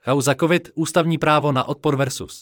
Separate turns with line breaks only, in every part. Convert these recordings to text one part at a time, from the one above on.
Kauza COVID, ústavní právo na odpor versus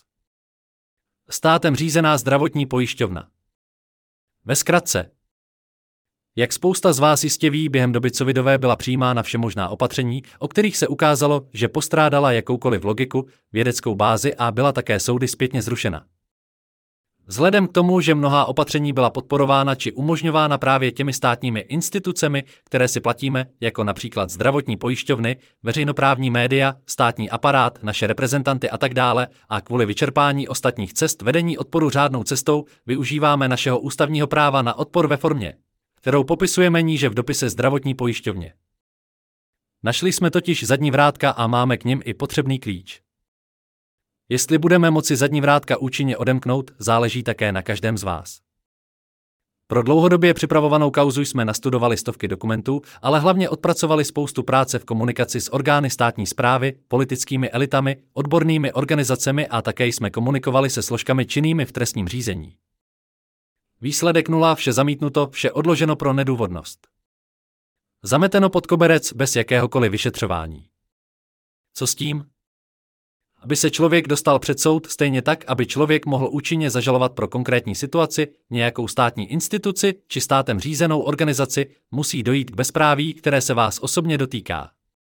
státem řízená zdravotní pojišťovna. Ve zkratce. Jak spousta z vás jistě ví, během doby covidové byla přijímána všemožná opatření, o kterých se ukázalo, že postrádala jakoukoliv logiku, vědeckou bázi a byla také soudy zpětně zrušena. Vzhledem k tomu, že mnohá opatření byla podporována či umožňována právě těmi státními institucemi, které si platíme, jako například zdravotní pojišťovny, veřejnoprávní média, státní aparát, naše reprezentanty a tak dále, a kvůli vyčerpání ostatních cest vedení odporu řádnou cestou, využíváme našeho ústavního práva na odpor ve formě, kterou popisujeme níže v dopise zdravotní pojišťovně. Našli jsme totiž zadní vrátka a máme k nim i potřebný klíč. Jestli budeme moci zadní vrátka účinně odemknout, záleží také na každém z vás. Pro dlouhodobě připravovanou kauzu jsme nastudovali stovky dokumentů, ale hlavně odpracovali spoustu práce v komunikaci s orgány státní správy, politickými elitami, odbornými organizacemi a také jsme komunikovali se složkami činnými v trestním řízení. Výsledek nula, vše zamítnuto, vše odloženo pro nedůvodnost. Zameteno pod koberec bez jakéhokoliv vyšetřování. Co s tím? Aby se člověk dostal před soud, stejně tak, aby člověk mohl účinně zažalovat pro konkrétní situaci, nějakou státní instituci či státem řízenou organizaci, musí dojít k bezpráví, které se vás osobně dotýká.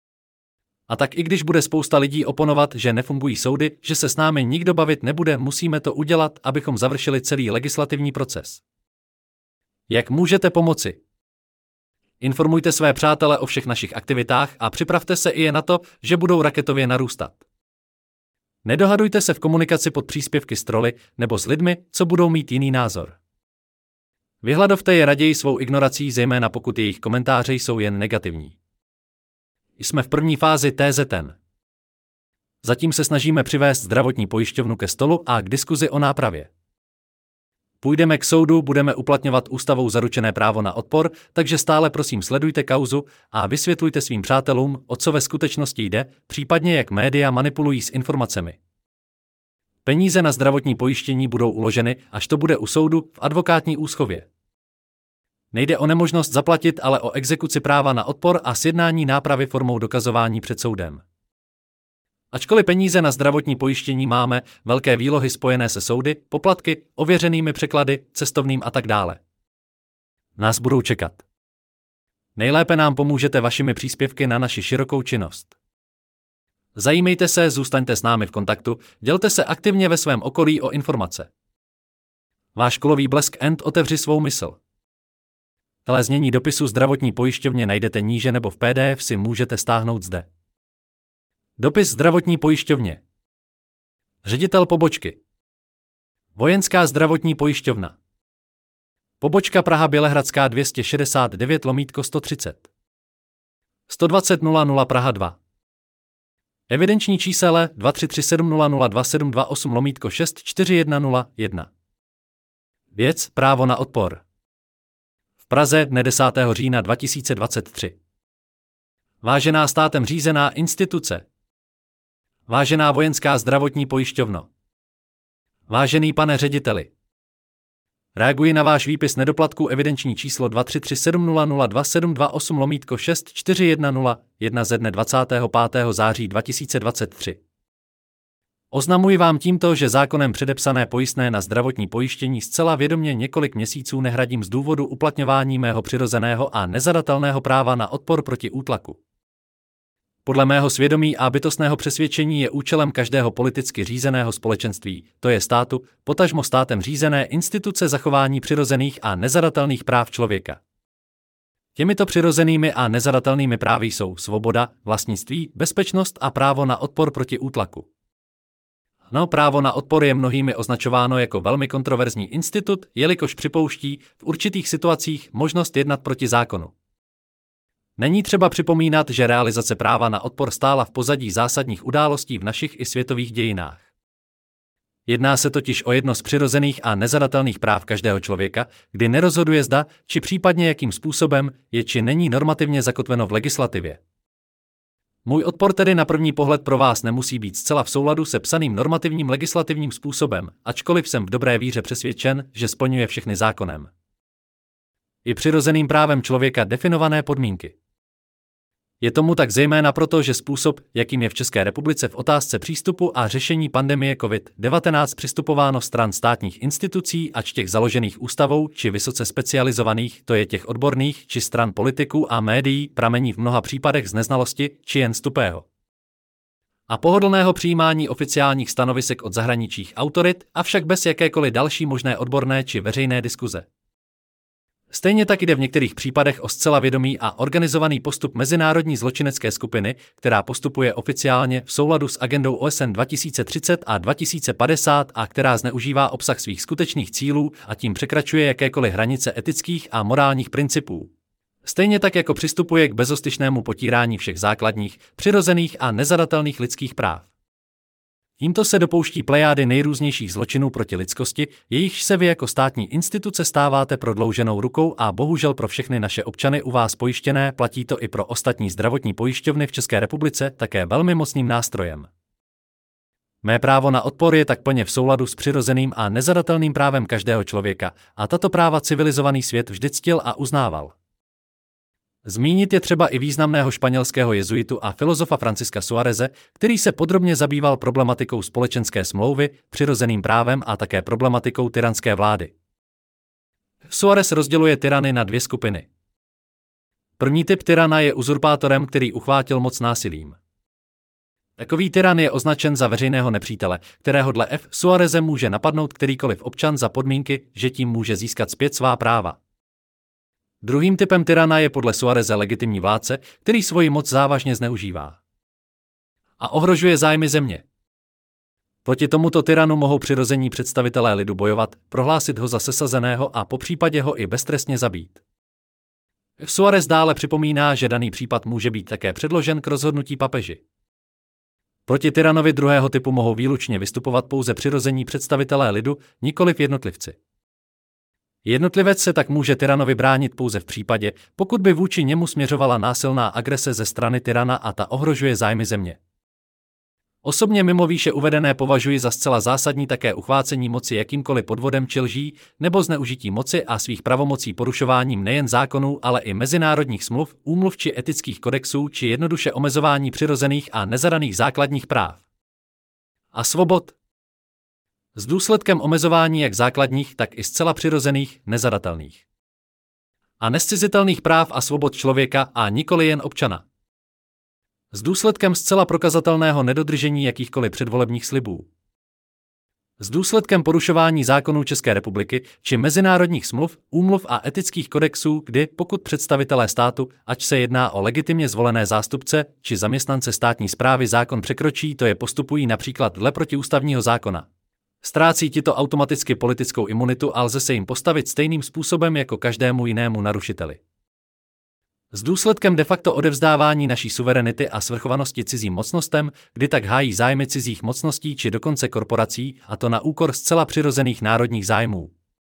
A tak i když bude spousta lidí oponovat, že nefungují soudy, že se s námi nikdo bavit nebude, musíme to udělat, abychom završili celý legislativní proces. Jak můžete pomoci? Informujte své přátele o všech našich aktivitách a připravte se i je na to, že budou raketově narůstat. Nedohadujte se v komunikaci pod příspěvky s troly nebo s lidmi, co budou mít jiný názor. Vyhladovte je raději svou ignorací, zejména pokud jejich komentáře jsou jen negativní. Jsme v první fázi TZN. Zatím se snažíme přivést zdravotní pojišťovnu ke stolu a k diskuzi o nápravě. Půjdeme k soudu, budeme uplatňovat ústavou zaručené právo na odpor, takže stále prosím sledujte kauzu a vysvětlujte svým přátelům, o co ve skutečnosti jde, případně jak média manipulují s informacemi. Peníze na zdravotní pojištění budou uloženy, až to bude u soudu v advokátní úschově. Nejde o nemožnost zaplatit, ale o exekuci práva na odpor a sjednání nápravy formou dokazování před soudem. Ačkoliv peníze na zdravotní pojištění máme, velké výlohy spojené se soudy, poplatky, ověřenými překlady, cestovným a tak dále. Nás budou čekat. Nejlépe nám pomůžete vašimi příspěvky na naši širokou činnost. Zajímejte se, zůstaňte s námi v kontaktu, dělte se aktivně ve svém okolí o informace. Váš kulový blesk otevři svou mysl. Celé znění dopisu zdravotní pojišťovně najdete níže nebo v PDF si můžete stáhnout zde. Dopis zdravotní pojišťovně. Ředitel pobočky. Vojenská zdravotní pojišťovna. Pobočka Praha Bělehradská 269/130. 120 00 Praha 2. Evidenční čísele 23370027228/64101. Věc právo na odpor. V Praze dne 10. října 2023. Vážená státem řízená instituce. Vážená vojenská zdravotní pojišťovno. Vážený pane řediteli. Reaguji na váš výpis nedoplatku evidenční číslo 23370027228/64101 ze dne 25. září 2023. Oznamuji vám tímto, že zákonem předepsané pojistné na zdravotní pojištění zcela vědomě několik měsíců nehradím z důvodu uplatňování mého přirozeného a nezadatelného práva na odpor proti útlaku. Podle mého svědomí a bytostného přesvědčení je účelem každého politicky řízeného společenství, to je státu, potažmo státem řízené instituce zachování přirozených a nezadatelných práv člověka. Těmito přirozenými a nezadatelnými právy jsou svoboda, vlastnictví, bezpečnost a právo na odpor proti útlaku. No, právo na odpor je mnohými označováno jako velmi kontroverzní institut, jelikož připouští v určitých situacích možnost jednat proti zákonu. Není třeba připomínat, že realizace práva na odpor stála v pozadí zásadních událostí v našich i světových dějinách. Jedná se totiž o jedno z přirozených a nezadatelných práv každého člověka, kdy nerozhoduje zda, či případně jakým způsobem je či není normativně zakotveno v legislativě. Můj odpor tedy na první pohled pro vás nemusí být zcela v souladu se psaným normativním legislativním způsobem, ačkoliv jsem v dobré víře přesvědčen, že splňuje všechny zákonem i přirozeným právem člověka definované podmínky. Je tomu tak zejména proto, že způsob, jakým je v České republice v otázce přístupu a řešení pandemie COVID-19 přistupováno stran státních institucí, ač těch založených ústavou či vysoce specializovaných, to je těch odborných, či stran politiků a médií, pramení v mnoha případech z neznalosti či jen z tupého a pohodlného přijímání oficiálních stanovisek od zahraničních autorit, avšak bez jakékoliv další možné odborné či veřejné diskuze. Stejně tak jde v některých případech o zcela vědomý a organizovaný postup mezinárodní zločinecké skupiny, která postupuje oficiálně v souladu s agendou OSN 2030 a 2050 a která zneužívá obsah svých skutečných cílů a tím překračuje jakékoliv hranice etických a morálních principů. Stejně tak jako přistupuje k bezostyšnému potírání všech základních, přirozených a nezadatelných lidských práv. Tímto se dopouští plejády nejrůznějších zločinů proti lidskosti, jejichž se vy jako státní instituce stáváte prodlouženou rukou a bohužel pro všechny naše občany u vás pojištěné, platí to i pro ostatní zdravotní pojišťovny v České republice, také velmi mocným nástrojem. Mé právo na odpor je tak plně v souladu s přirozeným a nezadatelným právem každého člověka a tato práva civilizovaný svět vždy ctil a uznával. Zmínit je třeba i významného španělského jezuitu a filozofa Francisca Suáreze, který se podrobně zabýval problematikou společenské smlouvy, přirozeným právem a také problematikou tyranské vlády. Suárez rozděluje tyrany na dvě skupiny. První typ tyrana je uzurpátorem, který uchvátil moc násilím. Takový tyran je označen za veřejného nepřítele, kterého dle F. Suáreze může napadnout kterýkoliv občan za podmínky, že tím může získat zpět svá práva. Druhým typem tyrana je podle Suáreze legitimní vládce, který svoji moc závažně zneužívá a ohrožuje zájmy země. Proti tomuto tyranu mohou přirození představitelé lidu bojovat, prohlásit ho za sesazeného a popřípadě ho i beztrestně zabít. Suárez dále připomíná, že daný případ může být také předložen k rozhodnutí papeži. Proti tyranovi druhého typu mohou výlučně vystupovat pouze přirození představitelé lidu, nikoliv jednotlivci. Jednotlivec se tak může tyranovi bránit pouze v případě, pokud by vůči němu směřovala násilná agrese ze strany tyrana a ta ohrožuje zájmy země. Osobně mimo výše uvedené považuji za zcela zásadní také uchvácení moci jakýmkoliv podvodem či lží nebo zneužití moci a svých pravomocí porušováním nejen zákonů, ale i mezinárodních smluv, úmluv či etických kodexů či jednoduše omezování přirozených a nezadaných základních práv a svobod. S důsledkem omezování jak základních, tak i zcela přirozených, nezadatelných a nezcizitelných práv a svobod člověka a nikoli jen občana. S důsledkem zcela prokazatelného nedodržení jakýchkoliv předvolebních slibů. S důsledkem porušování zákonů České republiky či mezinárodních smluv, úmluv a etických kodexů, kdy pokud představitelé státu, ať se jedná o legitimně zvolené zástupce či zaměstnance státní správy zákon překročí, to je postupují například dle protiústavního zákona. Ztrácí tito automaticky politickou imunitu a lze se jim postavit stejným způsobem jako každému jinému narušiteli. S důsledkem de facto odevzdávání naší suverenity a svrchovanosti cizím mocnostem, kdy tak hájí zájmy cizích mocností či dokonce korporací, a to na úkor zcela přirozených národních zájmů.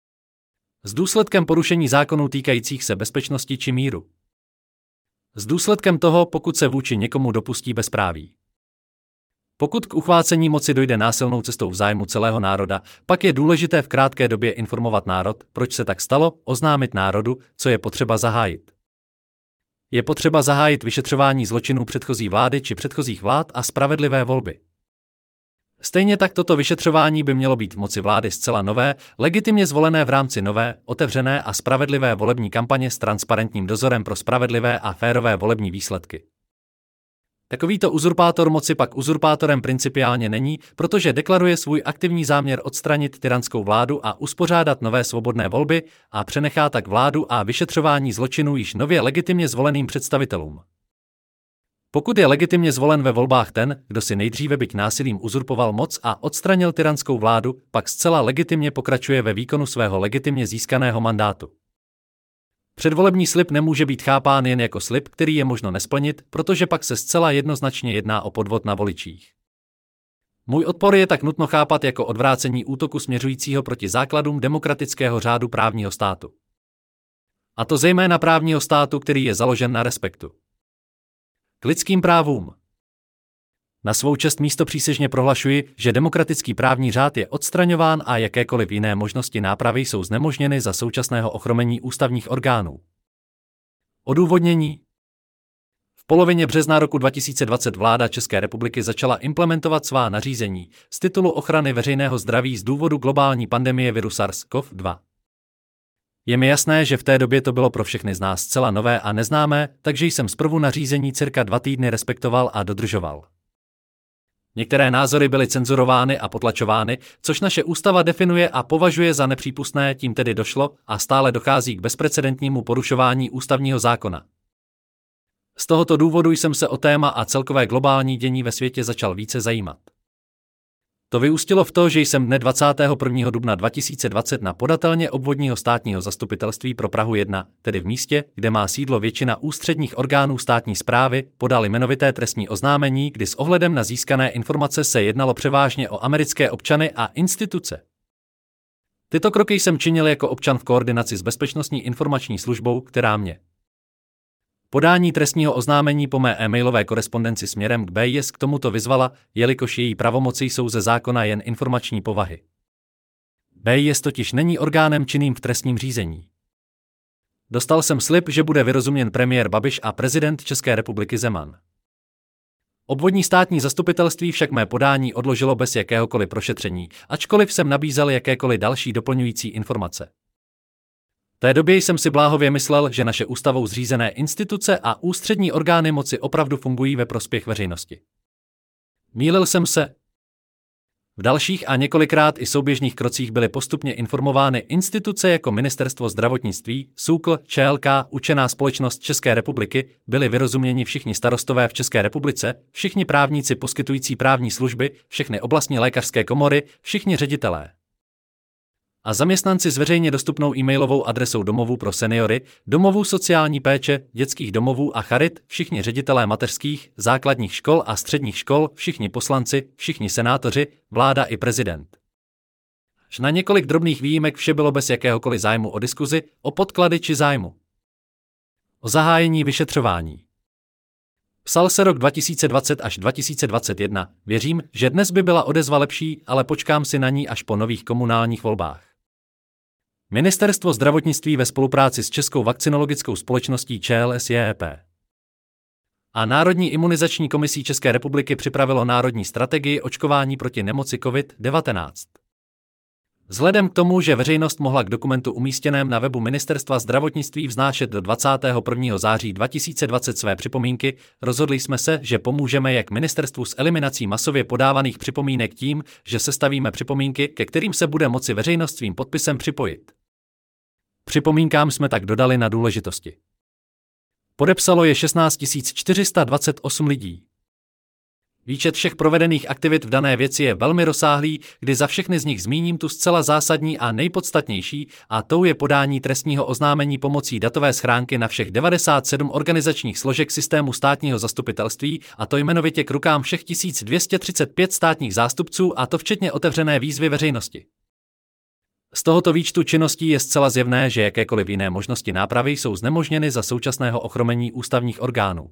S důsledkem porušení zákonů týkajících se bezpečnosti či míru. S důsledkem toho, pokud se vůči někomu dopustí bezpráví. Pokud k uchvácení moci dojde násilnou cestou v zájmu celého národa, pak je důležité v krátké době informovat národ, proč se tak stalo, oznámit národu, co je potřeba zahájit. Je potřeba zahájit vyšetřování zločinů předchozí vlády či předchozích vlád a spravedlivé volby. Stejně tak toto vyšetřování by mělo být v moci vlády zcela nové, legitimně zvolené v rámci nové, otevřené a spravedlivé volební kampaně s transparentním dozorem pro spravedlivé a férové volební výsledky. Takovýto uzurpátor moci pak uzurpátorem principiálně není, protože deklaruje svůj aktivní záměr odstranit tyranskou vládu a uspořádat nové svobodné volby a přenechá tak vládu a vyšetřování zločinů již nově legitimně zvoleným představitelům. Pokud je legitimně zvolen ve volbách ten, kdo si nejdříve byť násilím uzurpoval moc a odstranil tyranskou vládu, pak zcela legitimně pokračuje ve výkonu svého legitimně získaného mandátu. Předvolební slib nemůže být chápán jen jako slib, který je možno nesplnit, protože pak se zcela jednoznačně jedná o podvod na voličích. Můj odpor je tak nutno chápat jako odvrácení útoku směřujícího proti základům demokratického řádu právního státu. A to zejména právního státu, který je založen na respektu k lidským právům. Na svou čest místopřísežně prohlašuji, že demokratický právní řád je odstraňován a jakékoliv jiné možnosti nápravy jsou znemožněny za současného ochromení ústavních orgánů. Odůvodnění. V polovině března roku 2020 vláda České republiky začala implementovat svá nařízení z titulu ochrany veřejného zdraví z důvodu globální pandemie viru SARS-CoV-2. Je mi jasné, že v té době to bylo pro všechny z nás zcela nové a neznámé, takže jsem zprvu nařízení cirka 2 týdny respektoval a dodržoval. Některé názory byly cenzurovány a potlačovány, což naše ústava definuje a považuje za nepřípustné, tím tedy došlo a stále dochází k bezprecedentnímu porušování ústavního zákona. Z tohoto důvodu jsem se o téma a celkové globální dění ve světě začal více zajímat. To vyústilo v to, že jsem dne 21. dubna 2020 na podatelně obvodního státního zastupitelství pro Prahu 1, tedy v místě, kde má sídlo většina ústředních orgánů státní správy, podal jmenovité trestní oznámení, kdy s ohledem na získané informace se jednalo převážně o americké občany a instituce. Tyto kroky jsem činil jako občan v koordinaci s Bezpečnostní informační službou, která mě podání trestního oznámení po mé e-mailové korespondenci směrem k BIS k tomuto vyzvala, jelikož její pravomoci jsou ze zákona jen informační povahy. BIS totiž není orgánem činným v trestním řízení. Dostal jsem slib, že bude vyrozuměn premiér Babiš a prezident České republiky Zeman. Obvodní státní zastupitelství však mé podání odložilo bez jakéhokoliv prošetření, ačkoliv jsem nabízel jakékoliv další doplňující informace. V té době jsem si bláhově myslel, že naše ústavou zřízené instituce a ústřední orgány moci opravdu fungují ve prospěch veřejnosti. Mýlil jsem se. V dalších a několikrát i souběžných krocích byly postupně informovány instituce jako Ministerstvo zdravotnictví, SÚKL, ČLK, Učená společnost České republiky, byli vyrozuměni všichni starostové v České republice, všichni právníci poskytující právní služby, všechny oblastní lékařské komory, všichni ředitelé a zaměstnanci s veřejně dostupnou e-mailovou adresou domovů pro seniory, domovů sociální péče, dětských domovů a charit, všichni ředitelé mateřských, základních škol a středních škol, všichni poslanci, všichni senátoři, vláda i prezident. Až na několik drobných výjimek vše bylo bez jakéhokoliv zájmu o diskuzi, o podklady či zájmu o zahájení vyšetřování. Psal se rok 2020 až 2021, věřím, že dnes by byla odezva lepší, ale počkám si na ní až po nových komunálních volbách. Ministerstvo zdravotnictví ve spolupráci s Českou vakcinologickou společností ČLSJEP a Národní imunizační komisí České republiky připravilo národní strategii očkování proti nemoci COVID-19. Vzhledem k tomu, že veřejnost mohla k dokumentu umístěném na webu Ministerstva zdravotnictví vznášet do 21. září 2020 své připomínky, rozhodli jsme se, že pomůžeme jak ministerstvu s eliminací masově podávaných připomínek tím, že sestavíme připomínky, ke kterým se bude moci veřejnost svým podpisem připojit. Připomínkám jsme tak dodali na důležitosti. Podepsalo je 16 428 lidí. Výčet všech provedených aktivit v dané věci je velmi rozsáhlý, kdy za všechny z nich zmíním tu zcela zásadní a nejpodstatnější, a tou je podání trestního oznámení pomocí datové schránky na všech 97 organizačních složek systému státního zastupitelství, a to jmenovitě k rukám všech 1235 státních zástupců, a to včetně otevřené výzvy veřejnosti. Z tohoto výčtu činností je zcela zjevné, že jakékoliv jiné možnosti nápravy jsou znemožněny za současného ochromení ústavních orgánů.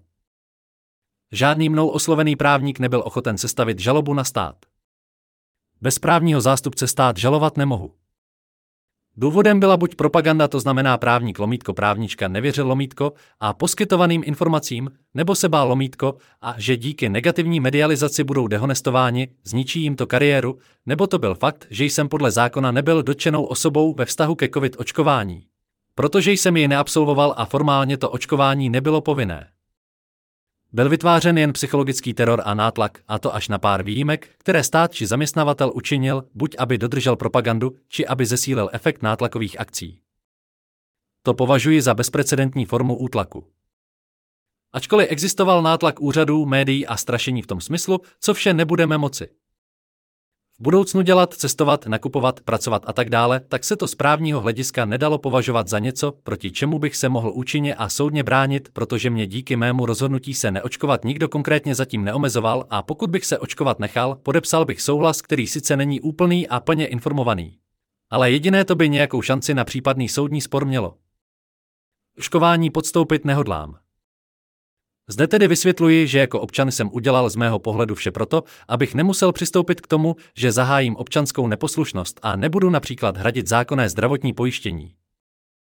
Žádný mnou oslovený právník nebyl ochoten sestavit žalobu na stát. Bez právního zástupce stát žalovat nemohu. Důvodem byla buď propaganda, to znamená právník lomítko právnička nevěřil lomítko a poskytovaným informacím, nebo se bál lomítko a že díky negativní medializaci budou dehonestováni, zničí jim to kariéru, nebo to byl fakt, že jsem podle zákona nebyl dotčenou osobou ve vztahu ke COVID očkování. Protože jsem ji neabsolvoval a formálně to očkování nebylo povinné. Byl vytvářen jen psychologický teror a nátlak, a to až na pár výjimek, které stát či zaměstnavatel učinil, buď aby dodržel propagandu, či aby zesílil efekt nátlakových akcí. To považuji za bezprecedentní formu útlaku. Ačkoliv existoval nátlak úřadů, médií a strašení v tom smyslu, co vše nebudeme moci v budoucnu dělat, cestovat, nakupovat, pracovat a tak dále, tak se to z právního hlediska nedalo považovat za něco, proti čemu bych se mohl účinně a soudně bránit, protože mě díky mému rozhodnutí se neočkovat nikdo konkrétně zatím neomezoval, a pokud bych se očkovat nechal, podepsal bych souhlas, který sice není úplný a plně informovaný. Ale jediné to by nějakou šanci na případný soudní spor mělo. Očkování podstoupit nehodlám. Zde tedy vysvětluji, že jako občan jsem udělal z mého pohledu vše proto, abych nemusel přistoupit k tomu, že zahájím občanskou neposlušnost a nebudu například hradit zákonné zdravotní pojištění.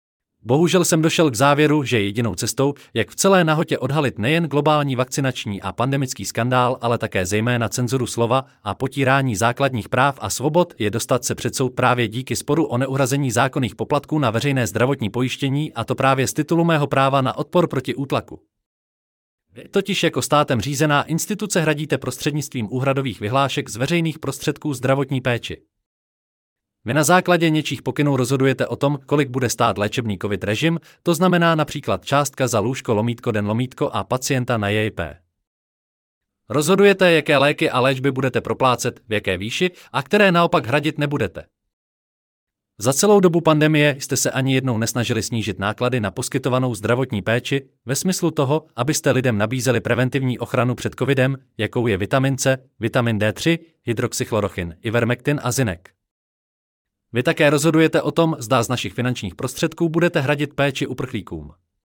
Bohužel jsem došel k závěru, že jedinou cestou, jak v celé nahotě odhalit nejen globální vakcinační a pandemický skandál, ale také zejména cenzuru slova a potírání základních práv a svobod, je dostat se před soud právě díky sporu o neuhrazení zákonných poplatků na veřejné zdravotní pojištění, a to právě z titulu mého práva na odpor proti útlaku. Vy totiž jako státem řízená instituce hradíte prostřednictvím úhradových vyhlášek z veřejných prostředků zdravotní péči. Vy na základě něčích pokynů rozhodujete o tom, kolik bude stát léčebný COVID režim, to znamená například částka za lůžko /den a pacienta na JP. Rozhodujete, jaké léky a léčby budete proplácet, v jaké výši a které naopak hradit nebudete. Za celou dobu pandemie jste se ani jednou nesnažili snížit náklady na poskytovanou zdravotní péči ve smyslu toho, abyste lidem nabízeli preventivní ochranu před covidem, jakou je vitamin C, vitamin D3, hydroxychlorochin, ivermectin a zinek. Vy také rozhodujete o tom, zda z našich finančních prostředků budete hradit péči uprchlíkům.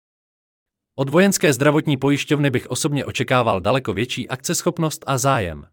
Od vojenské zdravotní pojišťovny bych osobně očekával daleko větší akceschopnost a zájem.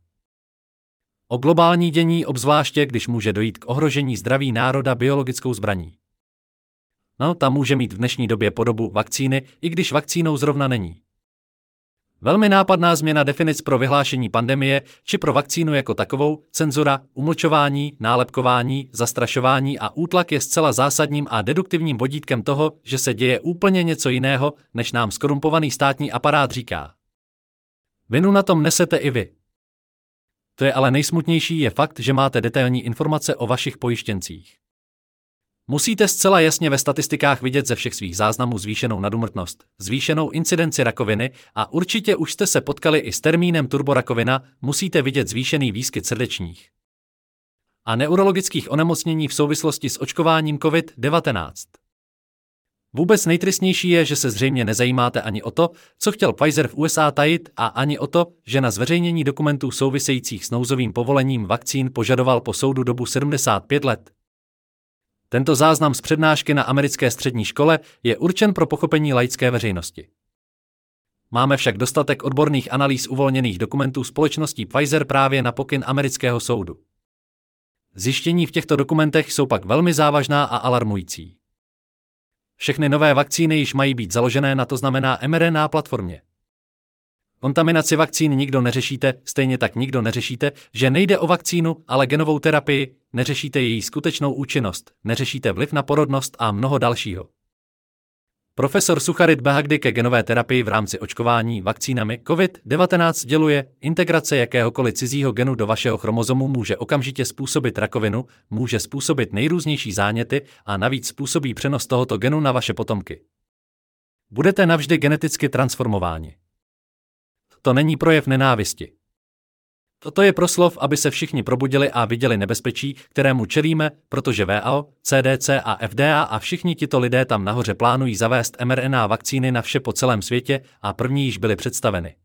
O globální dění, obzvláště když může dojít k ohrožení zdraví národa biologickou zbraní. No, ta může mít v dnešní době podobu vakcíny, i když vakcínou zrovna není. Velmi nápadná změna definic pro vyhlášení pandemie či pro vakcínu jako takovou, cenzura, umlčování, nálepkování, zastrašování a útlak je zcela zásadním a deduktivním vodítkem toho, že se děje úplně něco jiného, než nám skorumpovaný státní aparát říká. Vinu na tom nesete i vy. To je ale nejsmutnější, je fakt, že máte detailní informace o vašich pojištěncích. Musíte zcela jasně ve statistikách vidět ze všech svých záznamů zvýšenou nadúmrtnost, zvýšenou incidenci rakoviny a určitě už jste se potkali i s termínem turborakovina, musíte vidět zvýšený výskyt srdečních a neurologických onemocnění v souvislosti s očkováním COVID-19. Vůbec nejtristnější je, že se zřejmě nezajímáte ani o to, co chtěl Pfizer v USA tajit, a ani o to, že na zveřejnění dokumentů souvisejících s nouzovým povolením vakcín požadoval po soudu dobu 75 let. Tento záznam z přednášky na americké střední škole je určen pro pochopení laické veřejnosti. Máme však dostatek odborných analýz uvolněných dokumentů společností Pfizer právě na pokyn amerického soudu. Zjištění v těchto dokumentech jsou pak velmi závažná a alarmující. Všechny nové vakcíny již mají být založené na, to znamená mRNA platformě. Kontaminaci vakcín nikdo neřešíte, stejně tak nikdo neřešíte, že nejde o vakcínu, ale genovou terapii, neřešíte její skutečnou účinnost, neřešíte vliv na porodnost a mnoho dalšího. Profesor Sucharit Behagdy ke genové terapii v rámci očkování vakcínami COVID-19 sděluje, integrace jakéhokoliv cizího genu do vašeho chromozomu může okamžitě způsobit rakovinu, může způsobit nejrůznější záněty a navíc způsobí přenos tohoto genu na vaše potomky. Budete navždy geneticky transformováni. To není projev nenávisti. Toto je proslov, aby se všichni probudili a viděli nebezpečí, kterému čelíme, protože WHO, CDC a FDA a všichni tito lidé tam nahoře plánují zavést mRNA vakcíny na vše po celém světě a první již byly představeny.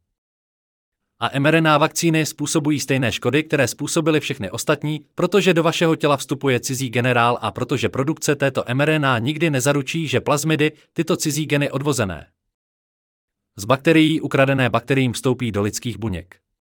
A mRNA vakcíny způsobují stejné škody, které způsobily všechny ostatní, protože do vašeho těla vstupuje cizí generál a protože produkce této mRNA nikdy nezaručí, že plazmidy, tyto cizí geny odvozené z bakterií ukradené bakteriím vstoupí do lidských buněk.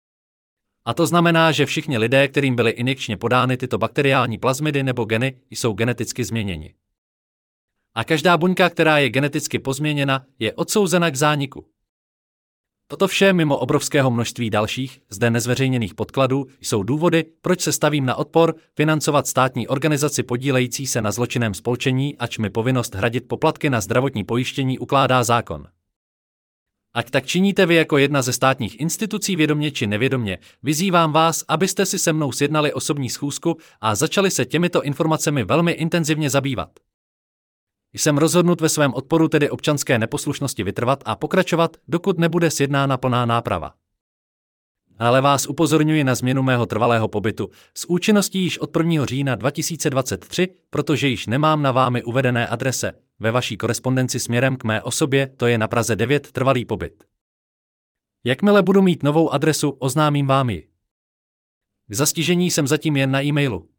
A to znamená, že všichni lidé, kterým byly injekčně podány tyto bakteriální plazmidy nebo geny, jsou geneticky změněni. A každá buňka, která je geneticky pozměněna, je odsouzena k zániku. Toto vše mimo obrovského množství dalších, zde nezveřejněných podkladů, jsou důvody, proč se stavím na odpor financovat státní organizaci podílející se na zločinném spolčení, ač mi povinnost hradit poplatky na zdravotní pojištění ukládá zákon. Ať tak činíte vy jako jedna ze státních institucí vědomě či nevědomě, vyzývám vás, abyste si se mnou sjednali osobní schůzku a začali se těmito informacemi velmi intenzivně zabývat. Jsem rozhodnut ve svém odporu, tedy občanské neposlušnosti, vytrvat a pokračovat, dokud nebude sjednána plná náprava. Ale vás upozorňuji na změnu mého trvalého pobytu s účinností již od 1. října 2023, protože již nemám na vámi uvedené adrese. Ve vaší korespondenci směrem k mé osobě to je na Praze 9 trvalý pobyt. Jakmile budu mít novou adresu, oznámím vám ji. K zastižení jsem zatím jen na e-mailu.